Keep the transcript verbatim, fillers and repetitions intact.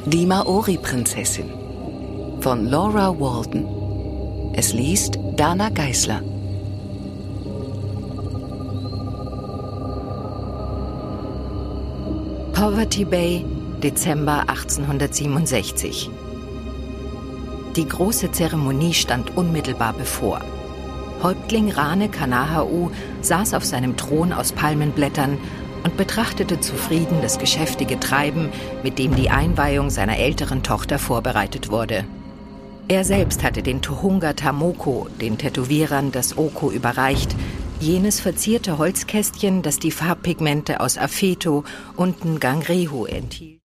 Die Maori-Prinzessin von Laura Walden. Es liest Dana Geisler. Poverty Bay, Dezember achtzehnhundertsiebenundsechzig. Die große Zeremonie stand unmittelbar bevor. Häuptling Rane Kanahau saß auf seinem Thron aus Palmenblättern und betrachtete zufrieden das geschäftige Treiben, mit dem die Einweihung seiner älteren Tochter vorbereitet wurde. Er selbst hatte den Tohunga Tamoko, den Tätowierern, das Oko überreicht, jenes verzierte Holzkästchen, das die Farbpigmente aus Afeto und Ngangreho enthielt.